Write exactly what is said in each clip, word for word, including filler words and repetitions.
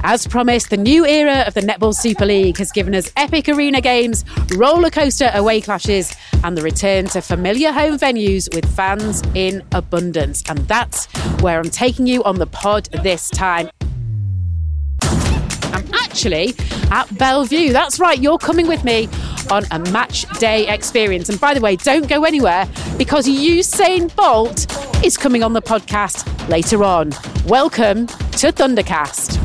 As promised, the new era of the Netball Super League has given us epic arena games, rollercoaster away clashes, and the return to familiar home venues with fans in abundance. And that's where I'm taking you on the pod this time. I'm actually at Belle Vue. That's right, you're coming with me on a match day experience. And by the way, don't go anywhere because Usain Bolt is coming on the podcast later on. Welcome to Thundercast.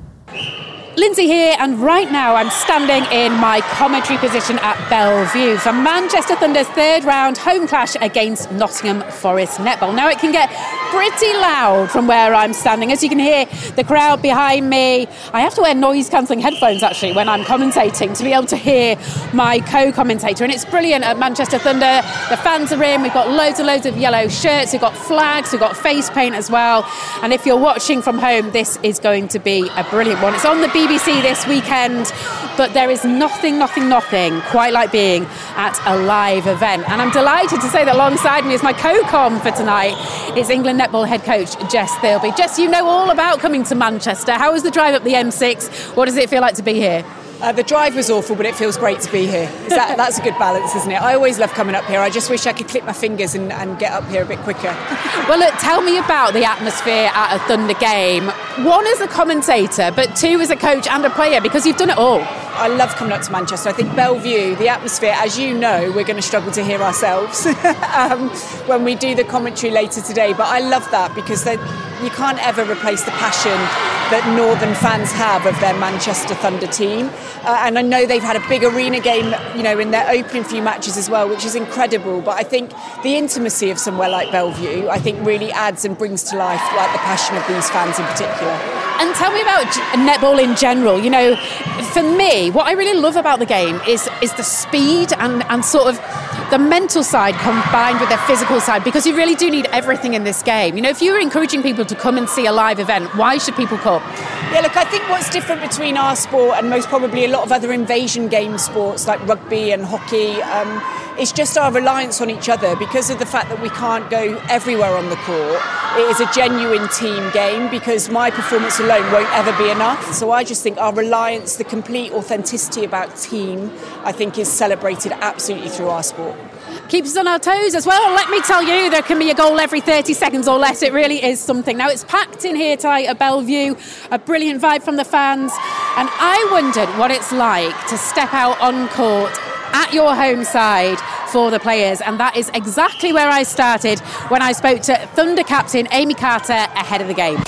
Lindsay here, and right now I'm standing in my commentary position at Belle Vue for Manchester Thunder's third round home clash against Nottingham Forest Netball. Now it can get pretty loud from where I'm standing. As you can hear the crowd behind me, I have to wear noise cancelling headphones actually when I'm commentating to be able to hear my co-commentator, and it's brilliant at Manchester Thunder. The fans are in, we've got loads and loads of yellow shirts, we've got flags, we've got face paint as well, and if you're watching from home, this is going to be a brilliant one. It's on the B B C this weekend, but there is nothing, nothing, nothing quite like being at a live event. And I'm delighted to say that alongside me is my co-com for tonight is England Netball head coach Jess Thirlby. Jess, you know all about coming to Manchester. How was the drive up the M six? What does it feel like to be here? Uh, the drive was awful, but it feels great to be here. Is that, that's a good balance, isn't it? I always love coming up here. I just wish I could clip my fingers and, and get up here a bit quicker. Well, look, tell me about the atmosphere at a Thunder game. One as a commentator, but two as a coach and a player, because you've done it all. I love coming up to Manchester. I think Belle Vue, the atmosphere, as you know, we're going to struggle to hear ourselves um, when we do the commentary later today. But I love that because you can't ever replace the passion that Northern fans have of their Manchester Thunder team. Uh, and I know they've had a big arena game, you know, in their opening few matches as well, which is incredible. But I think the intimacy of somewhere like Belle Vue, I think really adds and brings to life like the passion of these fans in particular. And tell me about netball in general. You know, for me, what I really love about the game is is the speed and, and sort of the mental side combined with the physical side, because you really do need everything in this game. You know, if you were encouraging people to come and see a live event, why should people come? Yeah, look, I think what's different between our sport and most probably a lot of other invasion game sports like rugby and hockey um, is just our reliance on each other. Because of the fact that we can't go everywhere on the court, it is a genuine team game because my performance alone won't ever be enough. So I just think our reliance, the complete authenticity about team, I think is celebrated absolutely through our sport. Keeps us on our toes as well. Let me tell you, there can be a goal every thirty seconds or less. It really is something. Now, it's packed in here tonight at Belle Vue, a brilliant vibe from the fans. And I wondered what it's like to step out on court at your home side for the players. And that is exactly where I started when I spoke to Thunder captain Amy Carter ahead of the game.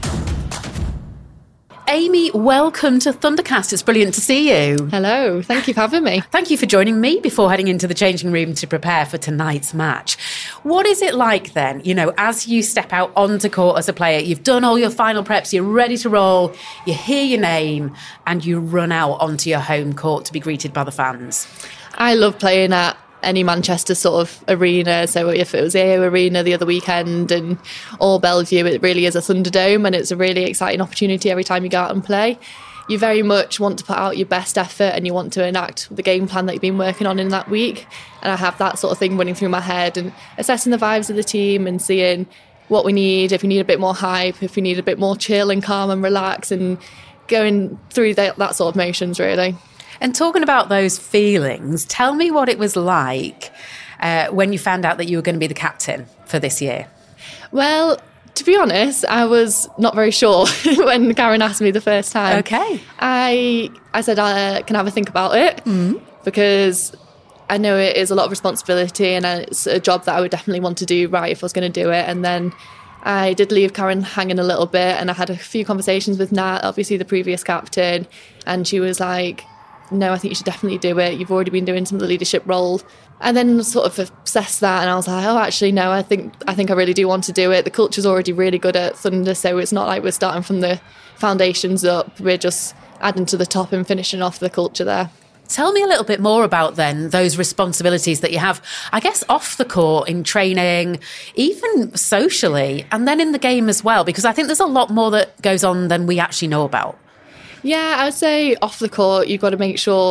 Amy, welcome to Thundercast. It's brilliant to see you. Hello, thank you for having me. Thank you for joining me before heading into the changing room to prepare for tonight's match. What is it like then, you know, as you step out onto court as a player, you've done all your final preps, you're ready to roll, you hear your name and you run out onto your home court to be greeted by the fans? I love playing at any Manchester sort of arena. So if it was A O Arena the other weekend and or Belle Vue, it really is a Thunderdome, and it's a really exciting opportunity every time you go out and play. You very much want to put out your best effort and you want to enact the game plan that you've been working on in that week. And I have that sort of thing running through my head and assessing the vibes of the team and seeing what we need, if we need a bit more hype, if we need a bit more chill and calm and relax, and going through that, that sort of motions really. And talking about those feelings, tell me what it was like uh, when you found out that you were going to be the captain for this year. Well, to be honest, I was not very sure when Karen asked me the first time. Okay. I I said I can have a think about it mm-hmm. because I know it is a lot of responsibility and it's a job that I would definitely want to do right if I was going to do it. And then I did leave Karen hanging a little bit, and I had a few conversations with Nat, obviously the previous captain, and she was like, no, I think you should definitely do it. You've already been doing some of the leadership role. And then sort of assessed that, and I was like, oh, actually, no, I think I think I really do want to do it. The culture's already really good at Thunder, so it's not like we're starting from the foundations up. We're just adding to the top and finishing off the culture there. Tell me a little bit more about then those responsibilities that you have, I guess, off the court, in training, even socially, and then in the game as well, because I think there's a lot more that goes on than we actually know about. Yeah, I would say off the court, you've got to make sure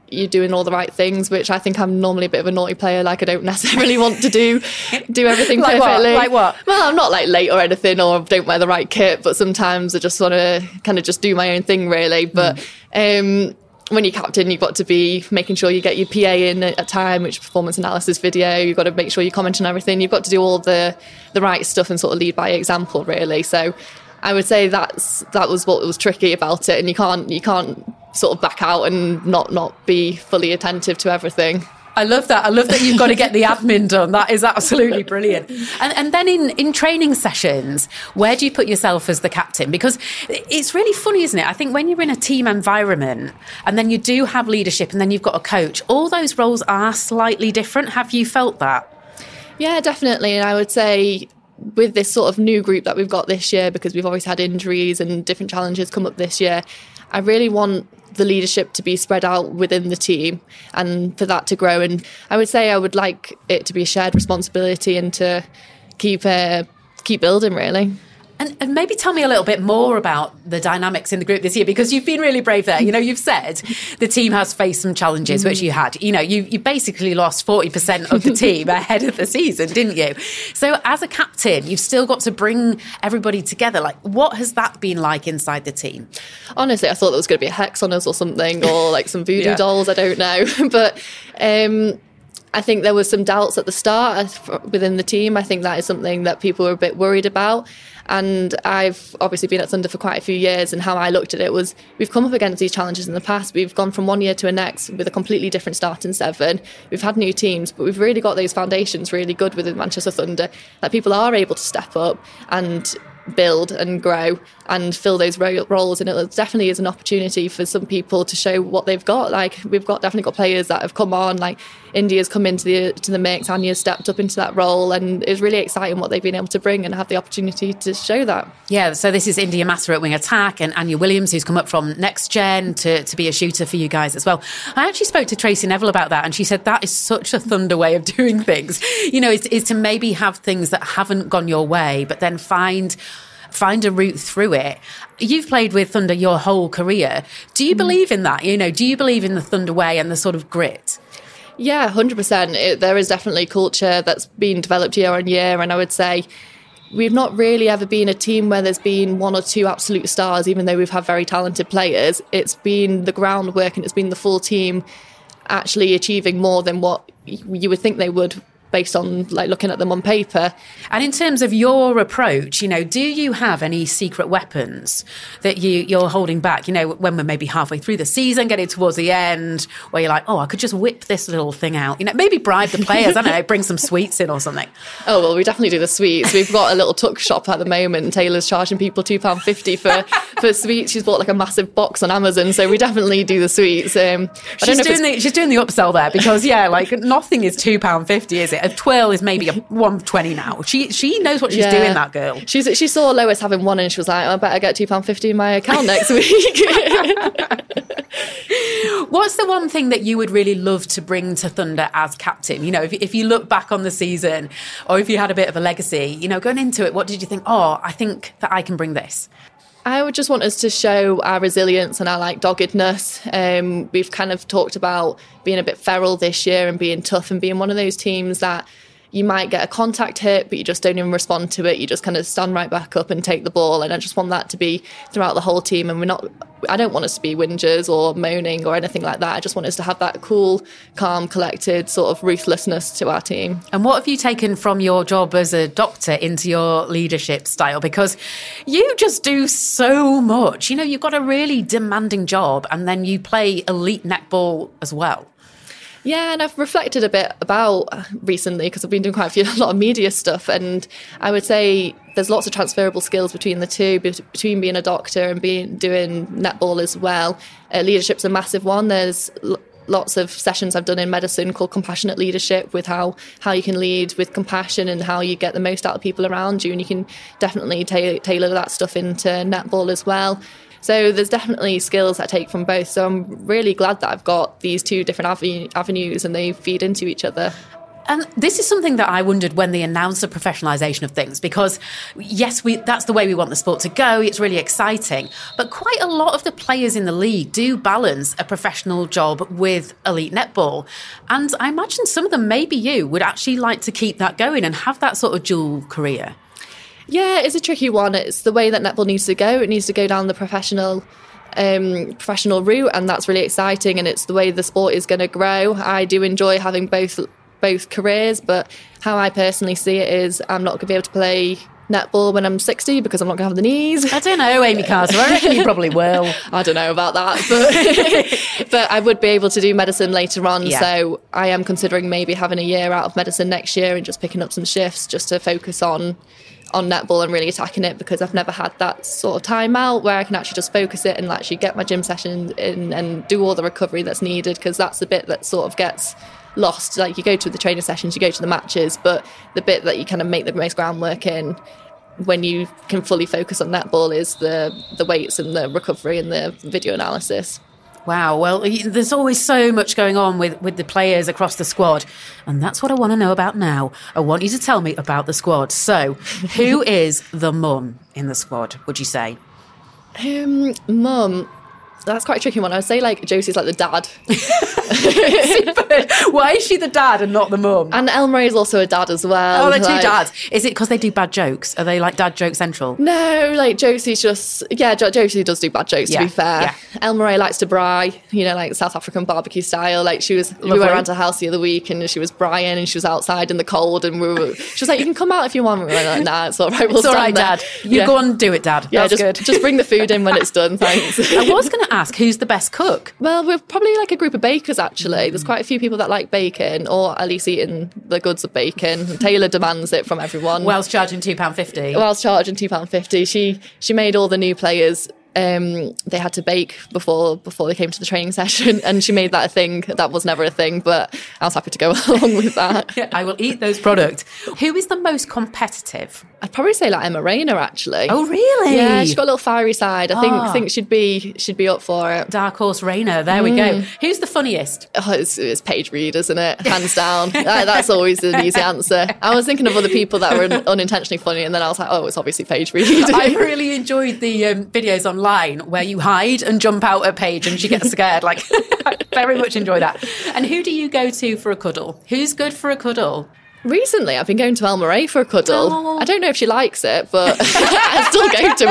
you're doing all the right things, which I think I'm normally a bit of a naughty player. Like I don't necessarily want to do do everything like perfectly. What? Like what? Well, I'm not like late or anything, or don't wear the right kit, but sometimes I just want to kind of just do my own thing, really. But mm. um, when you're captain, you've got to be making sure you get your P A in at time, which performance analysis video. You've got to make sure you comment on everything. You've got to do all the the right stuff and sort of lead by example, really. So I would say that's that was what was tricky about it, and you can't you can't sort of back out and not not be fully attentive to everything. I love that. I love that you've got to get the admin done. That is absolutely brilliant. And and then in, in training sessions, where do you put yourself as the captain? Because it's really funny, isn't it? I think when you're in a team environment and then you do have leadership and then you've got a coach, all those roles are slightly different. Have you felt that? Yeah, definitely. And I would say with this sort of new group that we've got this year, because we've always had injuries and different challenges come up this year, I really want the leadership to be spread out within the team and for that to grow. And I would say I would like it to be a shared responsibility and to keep uh, keep building, really. And, and maybe tell me a little bit more about the dynamics in the group this year, because you've been really brave there. You know, you've said the team has faced some challenges, mm-hmm. which you had. You know, you, you basically lost forty percent of the team ahead of the season, didn't you? So as a captain, you've still got to bring everybody together. Like, what has that been like inside the team? Honestly, I thought there was going to be a hex on us or something, or like some voodoo yeah. dolls, I don't know. But um, I think there was some doubts at the start within the team. I think that is something that people were a bit worried about. And I've obviously been at Thunder for quite a few years, and how I looked at it was we've come up against these challenges in the past. We've gone from one year to the next with a completely different starting seven. We've had new teams, but we've really got those foundations really good within Manchester Thunder that people are able to step up and build and grow and fill those ro- roles. And it definitely is an opportunity for some people to show what they've got. Like we've got definitely got players that have come on, like India's come into the to the mix, Anya's stepped up into that role, and it's really exciting what they've been able to bring and have the opportunity to show that. Yeah, so this is India Matter at wing attack and Anya Williams, who's come up from Next Gen to, to be a shooter for you guys as well. I actually spoke to Tracy Neville about that, and she said that is such a Thunder way of doing things, you know, is, is to maybe have things that haven't gone your way, but then find find a route through it. You've played with Thunder your whole career. Do you believe in that? You know, do you believe in the Thunder way and the sort of grit? Yeah, one hundred percent. It, there is definitely culture that's been developed year on year, and I would say we've not really ever been a team where there's been one or two absolute stars, even though we've had very talented players. It's been the groundwork and it's been the full team actually achieving more than what you would think they would based on like looking at them on paper. And in terms of your approach, you know, do you have any secret weapons that you, you're holding back? You know, when we're maybe halfway through the season, getting towards the end, where you're like, oh, I could just whip this little thing out. You know, maybe bribe the players, I don't know, bring some sweets in or something. Oh, well, we definitely do the sweets. We've got a little tuck shop at the moment, and Taylor's charging people two pounds fifty for, for sweets. She's bought like a massive box on Amazon, so we definitely do the sweets. Um, I she's, don't know doing the, she's doing the upsell there, because, yeah, like nothing is two pounds fifty, is it? A twirl is maybe a one twenty now. She she knows what she's yeah. doing, that girl. She's, she saw Lois having one and she was like, oh, I better get two pounds fifty in my account next week. What's the one thing that you would really love to bring to Thunder as captain? You know, if, if you look back on the season, or if you had a bit of a legacy, you know, going into it, what did you think? Oh, I think that I can bring this. I would just want us to show our resilience and our like doggedness. Um, we've kind of talked about being a bit feral this year and being tough and being one of those teams that you might get a contact hit, but you just don't even respond to it. You just kind of stand right back up and take the ball. And I just want that to be throughout the whole team. And we're not, I don't want us to be whingers or moaning or anything like that. I just want us to have that cool, calm, collected sort of ruthlessness to our team. And what have you taken from your job as a doctor into your leadership style? Because you just do so much. You know, you've got a really demanding job, and then you play elite netball as well. Yeah, and I've reflected a bit about recently, because I've been doing quite a few, a lot of media stuff, and I would say there's lots of transferable skills between the two, between being a doctor and being doing netball as well. Uh, leadership's a massive one. There's l- lots of sessions I've done in medicine called compassionate leadership, with how, how you can lead with compassion and how you get the most out of people around you, and you can definitely ta- tailor that stuff into netball as well. So there's definitely skills I take from both. So I'm really glad that I've got these two different avenues and they feed into each other. And this is something that I wondered when they announced the professionalisation of things, because yes, we that's the way we want the sport to go. It's really exciting. But quite a lot of the players in the league do balance a professional job with elite netball. And I imagine some of them, maybe you, would actually like to keep that going and have that sort of dual career. Yeah, it's a tricky one. It's the way that netball needs to go. It needs to go down the professional um, professional route, and that's really exciting, and it's the way the sport is going to grow. I do enjoy having both both careers, but how I personally see it is I'm not going to be able to play netball when I'm sixty because I'm not going to have the knees. I don't know, Amy Carter. I reckon you probably will. I don't know about that, but but I would be able to do medicine later on. Yeah. So I am considering maybe having a year out of medicine next year and just picking up some shifts just to focus on on netball and really attacking it, because I've never had that sort of time out where I can actually just focus it and actually get my gym session in and do all the recovery that's needed, because that's the bit that sort of gets lost. Like, you go to the training sessions, you go to the matches, but the bit that you kind of make the most groundwork in when you can fully focus on netball is the the weights and the recovery and the video analysis. Wow, well, there's always so much going on with, with the players across the squad, and that's what I want to know about now. I want you to tell me about the squad. So, who is the mum in the squad, would you say? Um, mum, that's quite a tricky one. I would say, like, Josie's like the dad. Why is she the dad and not the mum? And Elmarie is also a dad as well. Oh, they're like, two dads. Is it because they do bad jokes? Are they like dad joke central? No, like Josie's just, yeah, jo- Josie does do bad jokes, yeah, to be fair. Yeah. Elmarie likes to braai, you know, like South African barbecue style. Like, she was, Lovely. We went around to her house the other week and she was braaiing and she was outside in the cold and we were, she was like, you can come out if you want. We were like, nah, it's all right. We'll it's all right, there. Dad. You yeah. go and do it, Dad. Yeah, That's just, good. just bring the food in when it's done, thanks. I was going to ask, who's the best cook? Well, we're probably like a group of bakers, actually. There's quite a few people that like bacon, or at least eating the goods of bacon. Taylor demands it from everyone. Whilst charging two pounds fifty. Whilst charging two pounds fifty. She she made all the new players, um, they had to bake before before they came to the training session, and she made that a thing. That was never a thing, but I was happy to go along with that. I will eat those products. Who is the most competitive? I'd probably say like Emma Rayner, actually. Oh, really? Yeah, she's got a little fiery side. I think oh. think she'd be she'd be up for it. Dark horse Rayner. There mm. we go. Who's the funniest? Oh, it's, it's Paige Reed, isn't it? Hands down. that, that's always an easy answer. I was thinking of other people that were unintentionally funny, and then I was like, oh, it's obviously Paige Reed. I really enjoyed the um, videos online where you hide and jump out at Paige and she gets scared. Like, I very much enjoy that. And who do you go to for a cuddle? Who's good for a cuddle? Recently, I've been going to Elmarie for a cuddle. Oh. I don't know if she likes it, but I still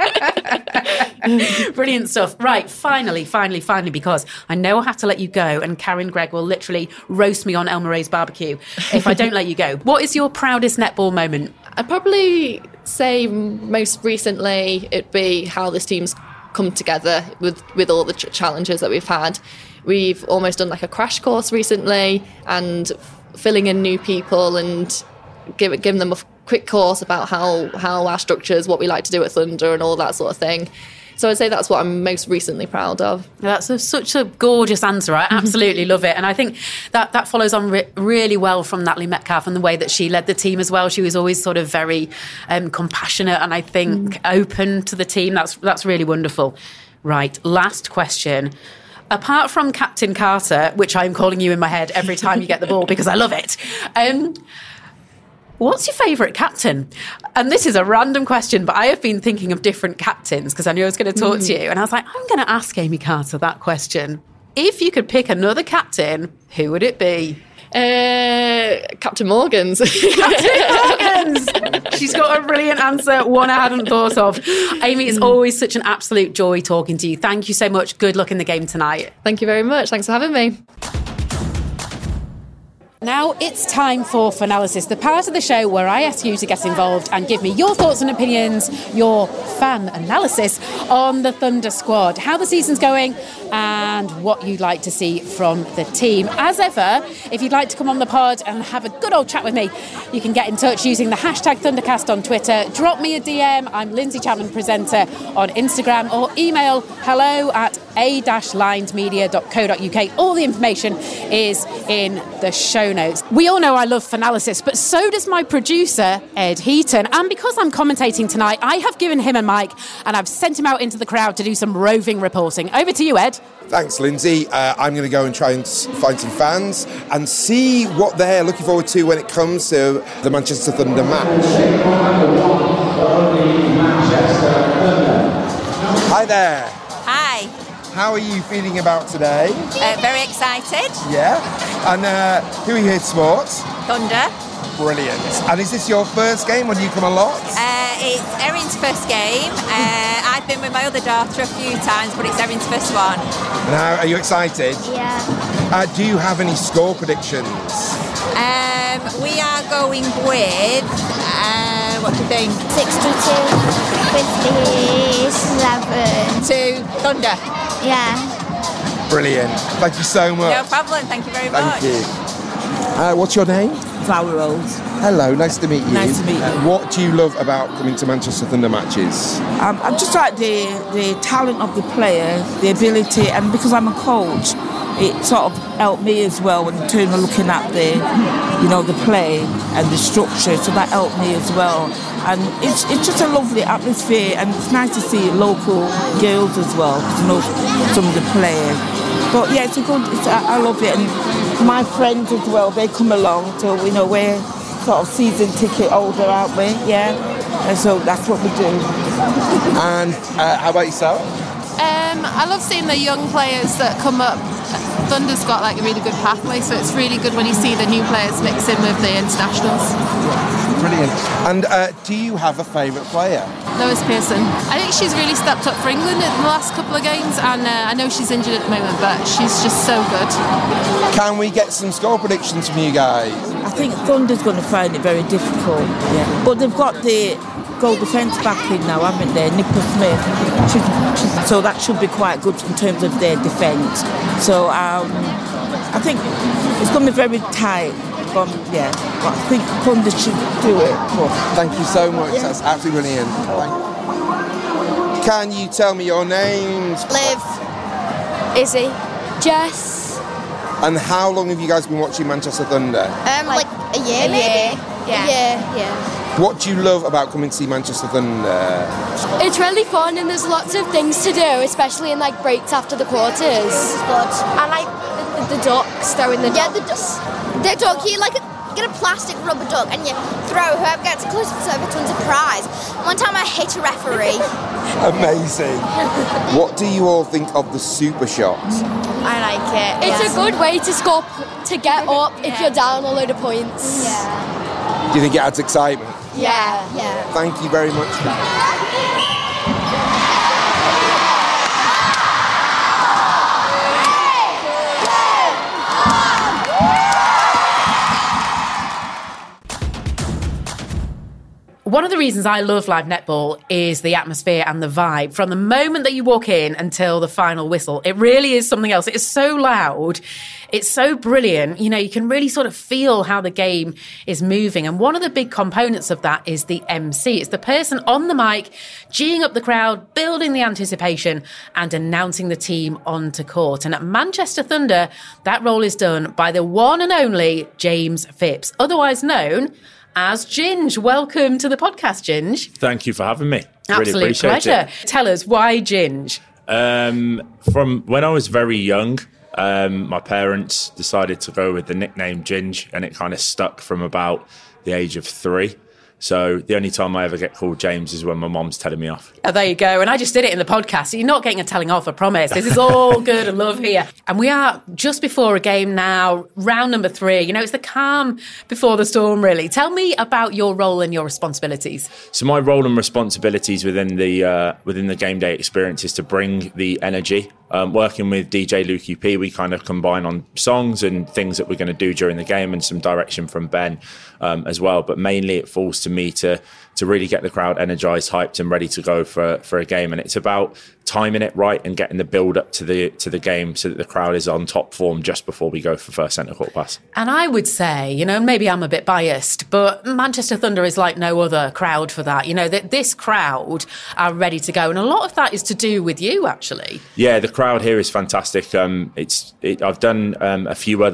go to it. Brilliant stuff. Right, finally, finally, finally, because I know I have to let you go, and Karen Gregg will literally roast me on Elmarie's barbecue if I don't let you go. What is your proudest netball moment? I'd probably say most recently it'd be how this team's come together with, with all the ch- challenges that we've had. We've almost done like a crash course recently, and filling in new people and give, giving them a quick course about how, how our structures, what we like to do at Thunder and all that sort of thing. So I'd say that's what I'm most recently proud of. That's a, such a gorgeous answer. I absolutely love it. And I think that, that follows on re- really well from Natalie Metcalf and the way that she led the team as well. She was always sort of very um, compassionate and I think mm. open to the team. That's that's really wonderful. Right, last question. Apart from Captain Carter, which I'm calling you in my head every time you get the ball because I love it, um, what's your favourite captain? And this is a random question, but I have been thinking of different captains because I knew I was going to talk mm. to you. And I was like, I'm going to ask Amy Carter that question. If you could pick another captain, who would it be? Uh, Captain Morgans. Captain Morgans! She's got a brilliant answer, one I hadn't thought of. Amy, it's always such an absolute joy talking to you. Thank you so much. Good luck in the game tonight. Thank you very much. Thanks for having me. Now it's time for Fanalysis, the part of the show where I ask you to get involved and give me your thoughts and opinions, your fan analysis on the Thunder squad, how the season's going and what you'd like to see from the team. As ever, if you'd like to come on the pod and have a good old chat with me, you can get in touch using the hashtag Thundercast on Twitter. Drop me a D M. I'm Lindsay Chapman, presenter on Instagram, or email hello at a dash lined media dot co dot uk. All the information is in the show notes. We all know I love Finalysis, but so does my producer, Ed Heaton. And because I'm commentating tonight, I have given him a mic and I've sent him out into the crowd to do some roving reporting. Over to you, Ed. Thanks, Lindsay. Uh, I'm going to go and try and find some fans and see what they're looking forward to when it comes to the Manchester Thunder match. Hi there. Hi. How are you feeling about today? Uh, very excited. Yeah. And uh, who are you here to support? Thunder. Brilliant. And is this your first game or do you come a lot? Uh, it's Erin's first game. Uh, I've been with my other daughter a few times, but it's Erin's first one. And how, are you excited? Yeah. Uh, do you have any score predictions? Um, we are going with, uh, what do you think? sixty-two, fifty-seven. To Thunder. Yeah. Brilliant. Thank you so much. No problem. Thank you very much. Thank you. Uh, what's your name? Flower Rose. Hello, nice to meet you. Nice to meet you. Uh, what do you love about coming to Manchester Thunder matches? Um, I just like the the talent of the players, the ability, and because I'm a coach, it sort of helped me as well in terms of looking at the, you know, the play and the structure. So that helped me as well. And it's it's just a lovely atmosphere, and it's nice to see local girls as well, because you know some of the players. But yeah, it's a good. It's, I, I love it, and my friends as well. They come along, so you know we're sort of season ticket holder, aren't we? Yeah, and so that's what we do. And uh, how about yourself? Um, I love seeing the young players that come up. Thunder's got like a really good pathway, so it's really good when you see the new players mix in with the internationals. Brilliant. And uh, do you have a favourite player? Lois Pearson. I think she's really stepped up for England in the last couple of games, and uh, I know she's injured at the moment, but she's just so good. Can we get some score predictions from you guys? I think Thunder's going to find it very difficult. Yeah, but they've got the goal defence back in now, haven't they? Nicola Smith. She's, she's, so that should be quite good in terms of their defence. So um, I think it's going to be very tight. But yeah, but I think Thunder should do it. But thank you so much. Yeah. That's absolutely brilliant. Thank Can you tell me your names? Liv. Izzy. Jess. And how long have you guys been watching Manchester Thunder? Um, like, like a year, a maybe. year. Yeah. Yeah, yeah. What do you love about coming to see Manchester Thunder? It's really fun and there's lots of things to do, especially in like breaks after the quarters. It's good. I like the, the, the ducks, throwing the yeah, ducks. The, the duck, you like a, get a plastic rubber duck and you throw whoever gets closest to it wins a prize. One time I hit a referee. Amazing. What do you all think of the super shot? I like it. It's yeah. a good way to score, to get up if you're down a load of points. Yeah. Do you think it adds excitement? Yeah, yeah. Thank you very much. One of the reasons I love live netball is the atmosphere and the vibe. From the moment that you walk in until the final whistle, it really is something else. It is so loud. It's so brilliant. You know, you can really sort of feel how the game is moving. And one of the big components of that is the M C. It's the person on the mic, geeing up the crowd, building the anticipation and announcing the team onto court. And at Manchester Thunder, that role is done by the one and only James Phipps, otherwise known as Ginge. Welcome to the podcast, Ginge. Thank you for having me. Absolute really appreciate pleasure. It. Tell us, why Ginge? Um, from when I was very young, um, my parents decided to go with the nickname Ginge, and it kind of stuck from about the age of three. So the only time I ever get called James is when my mom's telling me off. Oh, there you go. And I just did it in the podcast. So you're not getting a telling off, I promise. This is all good and love here. And we are just before a game now, round number three. You know, it's the calm before the storm, really. Tell me about your role and your responsibilities. So my role and responsibilities within the uh, within the game day experience is to bring the energy. Um, working with D J Lukey P, we kind of combine on songs and things that we're going to do during the game and some direction from Ben um, as well. But mainly it falls to me to to really get the crowd energised, hyped and ready to go for, for a game. And it's about timing it right and getting the build up to the to the game so that the crowd is on top form just before we go for first centre court pass. And I would say, you know, maybe I'm a bit biased, but Manchester Thunder is like no other crowd for that. You know, that this crowd are ready to go. And a lot of that is to do with you, actually. Yeah, the crowd here is fantastic. Um, it's it, I've done um, a few other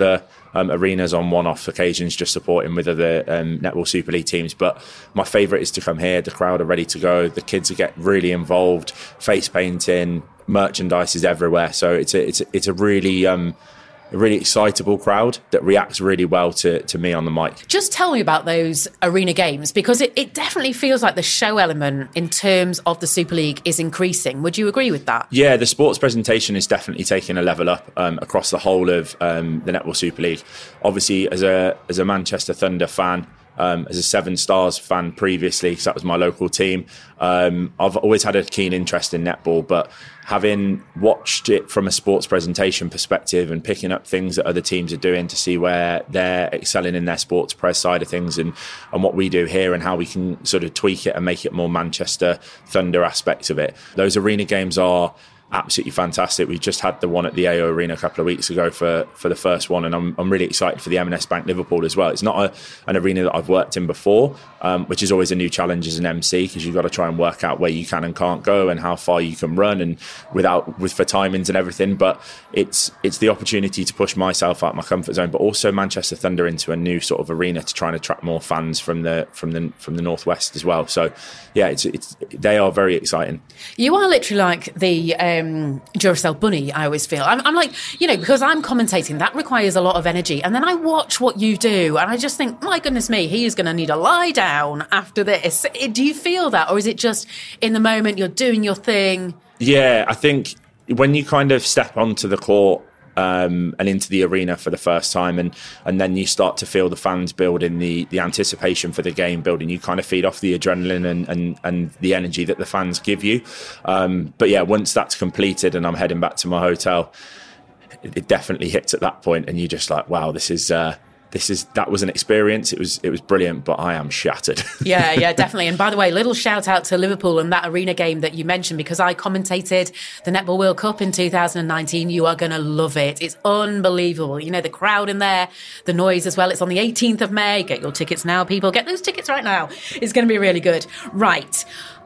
um, arenas on one-off occasions, just supporting with other um, Netball Super League teams. But my favourite is to come here. The crowd are ready to go. The kids get really involved. Face painting, merchandise is everywhere. So it's a it's a, it's a really um, a really excitable crowd that reacts really well to, to me on the mic. Just tell me about those arena games, because it, it definitely feels like the show element in terms of the Super League is increasing. Would you agree with that? Yeah, the sports presentation is definitely taking a level up um, across the whole of um, the Netball Super League. Obviously, as a as a Manchester Thunder fan, Um, as a Seven Stars fan previously, because that was my local team, um, I've always had a keen interest in netball, but having watched it from a sports presentation perspective and picking up things that other teams are doing to see where they're excelling in their sports press side of things and, and what we do here and how we can sort of tweak it and make it more Manchester Thunder aspects of it. Those arena games are absolutely fantastic. We just had the one at the A O Arena a couple of weeks ago for, for the first one, and I'm I'm really excited for the M and S Bank Liverpool as well. It's not a, an arena that I've worked in before, um, which is always a new challenge as an M C, because you've got to try and work out where you can and can't go and how far you can run and without with for timings and everything. But it's it's the opportunity to push myself out my comfort zone, but also Manchester Thunder into a new sort of arena to try and attract more fans from the from the from the northwest as well. So yeah, it's it's they are very exciting. You are literally like the um, Duracell bunny, I always feel. I'm, I'm like, you know, because I'm commentating, that requires a lot of energy. And then I watch what you do and I just think, my goodness me, he is going to need a lie down after this. Do you feel that? Or is it just in the moment you're doing your thing? Yeah, I think when you kind of step onto the court Um, and into the arena for the first time, and and then you start to feel the fans building, the the anticipation for the game building, you kind of feed off the adrenaline and and, and the energy that the fans give you. Um, but yeah, once that's completed and I'm heading back to my hotel, it, it definitely hits at that point, and you're just like, wow, this is uh, this is that was an experience. It was it was brilliant, but I am shattered. Yeah, yeah, definitely. And by the way, little shout out to Liverpool and that arena game that you mentioned, because I commentated the Netball World Cup in two thousand nineteen. You are going to love it. It's unbelievable. You know, the crowd in there, the noise as well. It's on the eighteenth of May. Get your tickets now, people. Get those tickets right now. It's going to be really good. Right.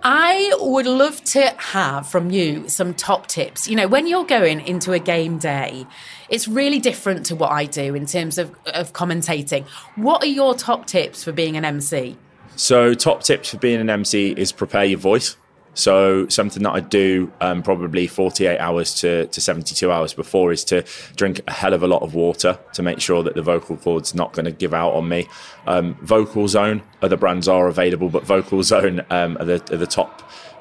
I would love to have from you some top tips. You know, when you're going into a game day, it's really different to what I do in terms of, of commentating. What are your top tips for being an M C? So top tips for being an M C is prepare your voice. So something that I do um, probably forty-eight hours to, to seventy-two hours before is to drink a hell of a lot of water to make sure that the vocal cord's not going to give out on me. Um, Vocal Zone, other brands are available, but Vocal Zone um, are, the, are the top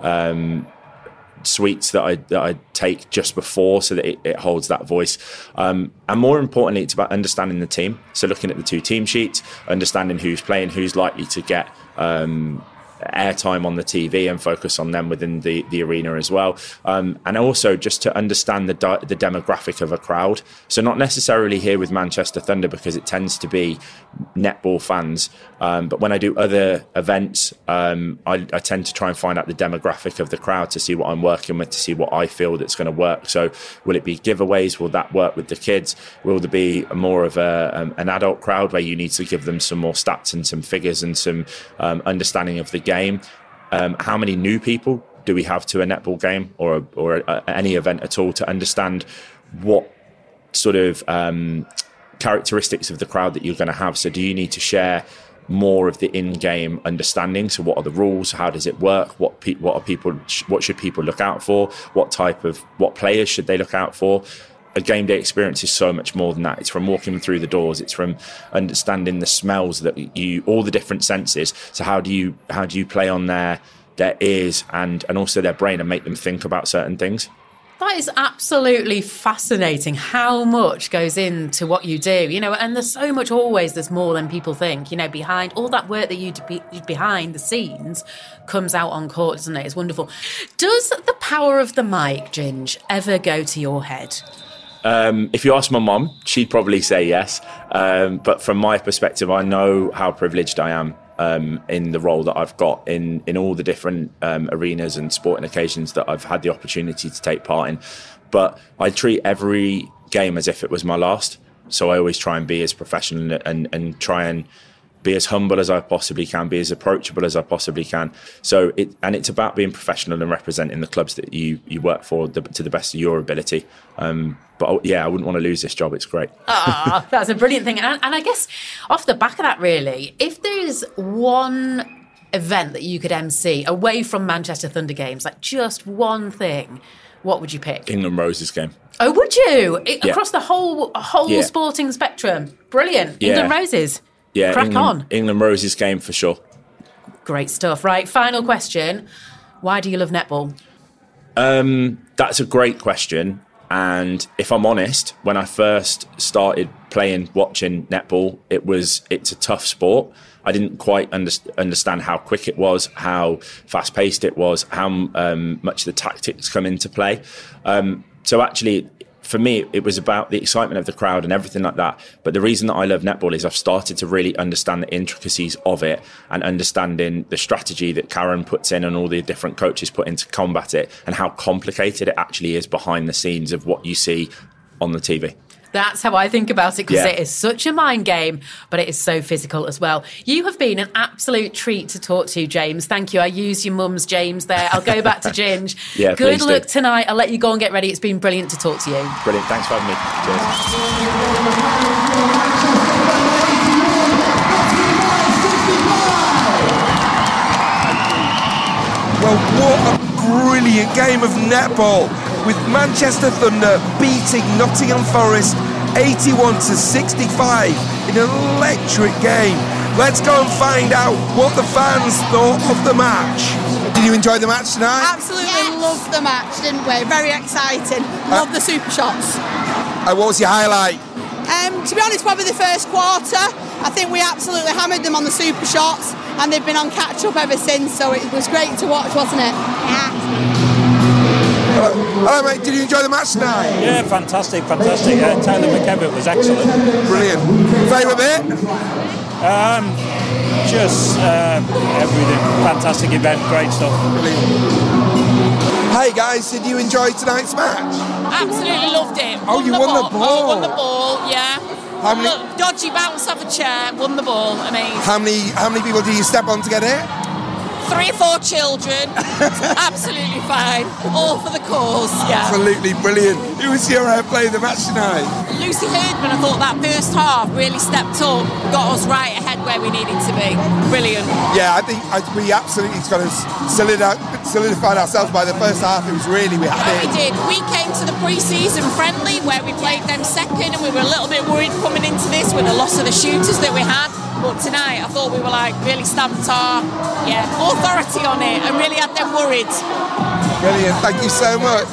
um, sweets that I, that I take just before, so that it, it holds that voice. Um, and more importantly, it's about understanding the team. So looking at the two team sheets, understanding who's playing, who's likely to get um, airtime on the T V, and focus on them within the, the arena as well. Um, and also just to understand the di- the demographic of a crowd. So not necessarily here with Manchester Thunder, because it tends to be netball fans. Um, but when I do other events, um, I, I tend to try and find out the demographic of the crowd to see what I'm working with, to see what I feel that's going to work. So will it be giveaways? Will that work with the kids? Will there be more of a, um, an adult crowd where you need to give them some more stats and some figures and some um, understanding of the game? Game. Um, how many new people do we have to a netball game or a, or a, any event at all, to understand what sort of um, characteristics of the crowd that you're going to have? So do you need to share more of the in-game understanding? So what are the rules? How does it work? What pe- what are people? What should people look out for? What type of what players should they look out for? A game day experience is so much more than that. It's from walking through the doors. It's from understanding the smells that you, all the different senses. So how do you how do you play on their their ears and and also their brain and make them think about certain things? That is absolutely fascinating, how much goes into what you do, you know, and there's so much, always there's more than people think, you know, behind all that work that you do be, behind the scenes comes out on court, doesn't it? It's wonderful. Does the power of the mic, Ginge, ever go to your head? Um, if you ask my mum, she'd probably say yes. Um, but from my perspective, I know how privileged I am um, in the role that I've got in, in all the different um, arenas and sporting occasions that I've had the opportunity to take part in. But I treat every game as if it was my last. So I always try and be as professional and, and try and be as humble as I possibly can, be as approachable as I possibly can. So it and it's about being professional and representing the clubs that you you work for the, to the best of your ability. Um, but yeah, I wouldn't want to lose this job. It's great. Ah, that's a brilliant thing. And, and I guess off the back of that, really, if there's one event that you could M C away from Manchester Thunder games, like just one thing, what would you pick? England Roses game. Oh, would you? It, Yeah. Across the whole whole Yeah. sporting spectrum. Brilliant. Yeah. England Roses. Yeah, Crack England, on. England Roses game for sure. Great stuff. Right, final question. Why do you love netball? Um, that's a great question. And if I'm honest, when I first started playing, watching netball, it was it's a tough sport. I didn't quite under, understand how quick it was, how fast paced it was, how um, much the tactics come into play. Um, so actually, for me, it was about the excitement of the crowd and everything like that. But the reason that I love netball is I've started to really understand the intricacies of it and understanding the strategy that Karen puts in and all the different coaches put in to combat it and how complicated it actually is behind the scenes of what you see on the T V. That's how I think about it, because Yeah. it is such a mind game, but it is so physical as well. You have been an absolute treat to talk to, James. Thank you. I used your mum's James there. I'll go back to Ginge. Yeah, Good please do. luck tonight. I'll let you go and get ready. It's been brilliant to talk to you. Brilliant. Thanks for having me. Well, what a brilliant game of netball, with Manchester Thunder beating Nottingham Forest eighty-one to sixty-five in an electric game. Let's go and find out what the fans thought of the match. Did you enjoy the match tonight? Absolutely loved the match, didn't we? Very exciting. Love the super shots. Uh, what was your highlight? Um, to be honest, probably the first quarter. I think we absolutely hammered them on the super shots, and they've been on catch up ever since. So it was great to watch, wasn't it? Yeah. Hello, Hello mate. Did you enjoy the match tonight? Yeah, fantastic, fantastic. Uh, Taylor McKevitt was excellent. Brilliant. Favourite bit? Um, just uh, everything. Fantastic event, great stuff. Brilliant. Hey guys, did you enjoy tonight's match? Absolutely loved it. Oh, won you the won ball. the ball. Oh, won the ball, yeah. How many- Look, dodgy bounce off a chair, won the ball. Amazing. How many how many people did you step on to get it? Three or four children. Absolutely fine. All for the cause, yeah. Absolutely brilliant. Who was your uh, player of the match tonight? Lucy Herdman, I thought that first half really stepped up, got us right ahead where we needed to be. Brilliant. Yeah, I think I, we absolutely kind of solidified, solidified ourselves by the first half. It was really, we had Yeah, it. we did. We came to the pre-season friendly where we played them second, and we were a little bit worried coming into this with the loss of the shooters that we had. But tonight, I thought we were like really stamped our yeah authority on it, and really had them worried. Brilliant. Thank you so much.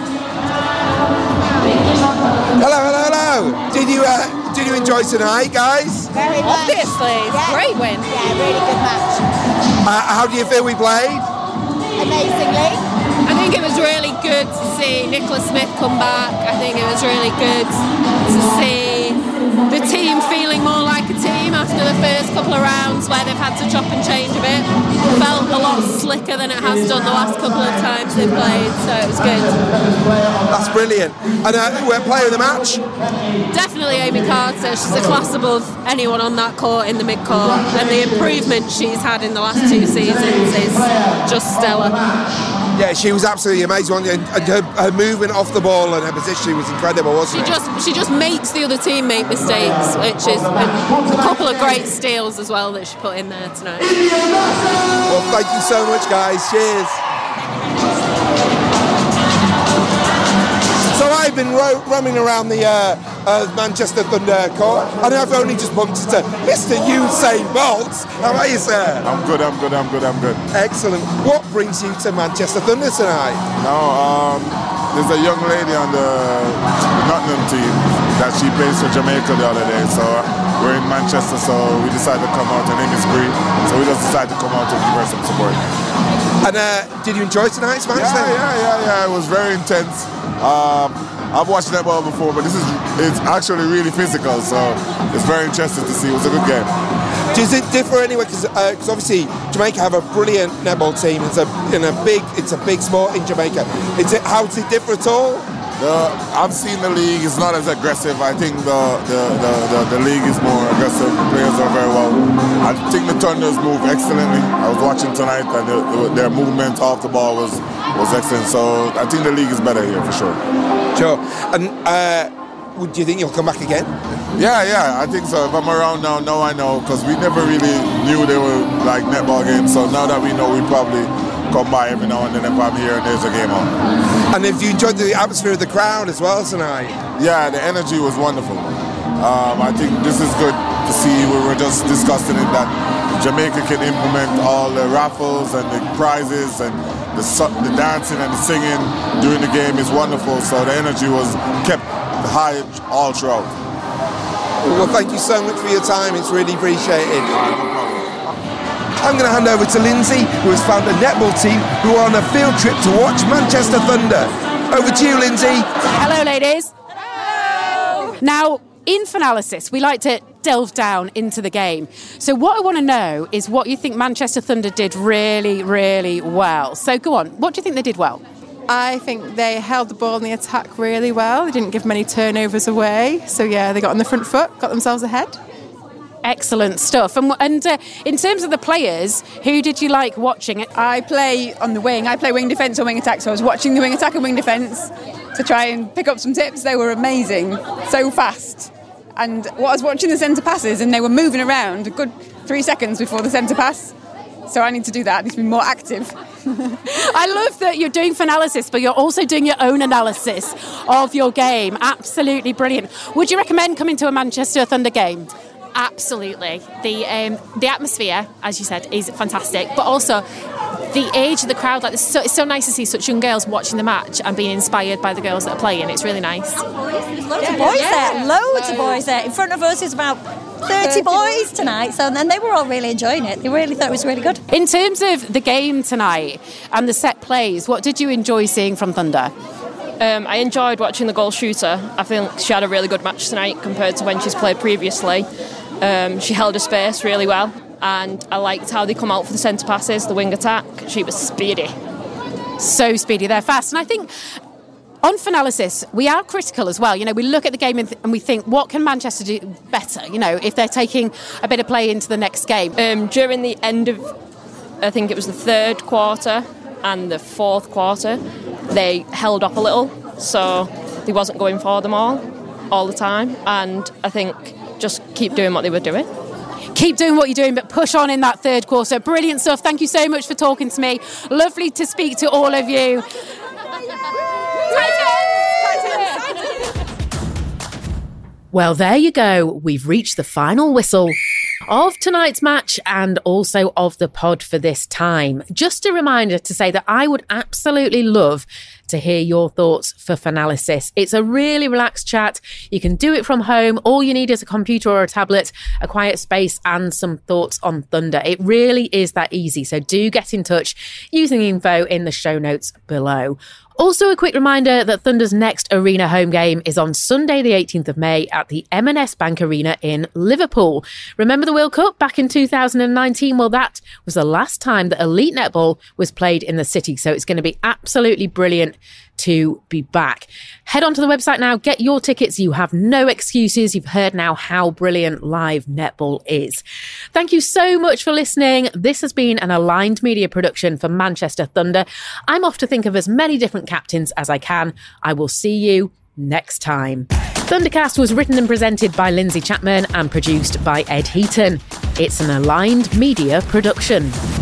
Hello, hello, hello. Did you uh, did you enjoy tonight, guys? Very much. Obviously, Yeah. great win. Yeah, really good match. Uh, how do you feel we played? Amazingly. I think it was really good to see Nicola Smith come back. I think it was really good to see the team feeling more like a team after the first couple of rounds where they've had to chop and change a bit. It felt a lot slicker than it has done the last couple of times they've played, so it was good. That's brilliant. And uh, who were player of the match? Definitely Amy Carter. She's a class above anyone on that court in the mid-court, and the improvement she's had in the last two seasons is just stellar. Yeah, she was absolutely amazing. And and her, her movement off the ball and her positioning was incredible, wasn't She it? just she just makes the other team make mistakes, which is a couple of great steals as well that she put in there tonight. Well, thank you so much, guys. Cheers. So I've been ro- roaming around the uh, uh, Manchester Thunder court, and I've only just bumped into Mister Usain Bolt. How are you, sir? I'm good, I'm good, I'm good, I'm good. Excellent. What brings you to Manchester Thunder tonight? No, um, there's a young lady on the Nottingham team that she plays for Jamaica the other day, so we're in Manchester, so we decided to come out. Her name is Bree, so we just decided to come out and give her some support. And uh, did you enjoy tonight's match? Yeah, then? yeah, yeah, yeah. It was very intense. Um, I've watched netball before, but this is it's actually really physical, so it's very interesting to see. It was a good game. Does it differ anyway? Because uh, obviously Jamaica have a brilliant netball team. It's a in a big it's a big sport in Jamaica. Is it how does it differ at all? The, I've seen the league is not as aggressive. I think the the, the, the, the league is more aggressive. The players are very well. I think the Thunders move excellently. I was watching tonight and the, the, their movement off the ball was, was excellent. So I think the league is better here for sure. Sure. And uh, do you think you'll come back again? Yeah, yeah, I think so. If I'm around now, now I know, because we never really knew they were like netball games. So now that we know, we probably come by every now and then if I'm here and there's a game on. And have you enjoyed the atmosphere of the crowd as well tonight? Yeah, the energy was wonderful. Um, I think this is good to see. We were just discussing it that Jamaica can implement all the raffles and the prizes and the, the dancing and the singing during the game is wonderful. So the energy was kept high all throughout. Well, thank you so much for your time. It's really appreciated. I'm going to hand over to Lindsay, who has found a netball team who are on a field trip to watch Manchester Thunder. Over to you, Lindsay. Hello, ladies. Hello. Now, in Finalysis, we like to delve down into the game. So what I want to know is what you think Manchester Thunder did really, really well. So go on, what do you think they did well? I think they held the ball in the attack really well. They didn't give many turnovers away. So, yeah, they got on the front foot, got themselves ahead. Excellent stuff. And, and uh, in terms of the players, who did you like watching? I play on the wing. I play wing defence or wing attack, so I was watching the wing attack and wing defence to try and pick up some tips. They were amazing, so fast. And what I was watching the centre passes, and they were moving around a good three seconds before the centre pass. So I need to do that. I need to be more active. I love that you're doing Finalysis, but you're also doing your own analysis of your game. Absolutely brilliant. Would you recommend coming to a Manchester Thunder game? Absolutely. The um, the atmosphere, as you said, is fantastic, but also the age of the crowd. Like, it's so, it's so nice to see such young girls watching the match and being inspired by the girls that are playing. It's really nice. There's loads of boys there, loads of boys there. In front of us is about thirty boys tonight, so and they were all really enjoying it. They really thought it was really good. In terms of the game tonight and the set plays, what did you enjoy seeing from Thunder? Um, I enjoyed watching the goal shooter. I think she had a really good match tonight compared to when she's played previously. Um, she held her space really well, and I liked how they come out for the centre passes, the wing attack. She was speedy. So speedy, they're fast. And I think on Finalysis, we are critical as well. You know, we look at the game and, th- and we think, what can Manchester do better, you know, if they're taking a bit of play into the next game? Um, during the end of, I think it was the third quarter and the fourth quarter, they held up a little, so they wasn't going for them all, all the time. And I think just keep doing what they were doing. Keep doing what you're doing, but push on in that third quarter. Brilliant stuff. Thank you so much for talking to me. Lovely to speak to all of you. Well, there you go. We've reached the final whistle of tonight's match and also of the pod for this time. Just a reminder to say that I would absolutely love to hear your thoughts for Finalysis. It's a really relaxed chat. You can do it from home. All you need is a computer or a tablet, a quiet space and some thoughts on Thunder. It really is that easy. So do get in touch using the info in the show notes below. Also, a quick reminder that Thunder's next arena home game is on Sunday, the eighteenth of May at the M and S Bank Arena in Liverpool. Remember the World Cup back in two thousand nineteen? Well, that was the last time that elite netball was played in the city. So it's going to be absolutely brilliant to be back. Head onto the website now, get your tickets. You have no excuses. You've heard now how brilliant live netball is. Thank you so much for listening. This has been an Aligned Media production for Manchester Thunder. I'm off to think of as many different captains as I can. I will see you next time. Thundercast was written and presented by Lindsay Chapman and produced by Ed Heaton. It's an Aligned Media production.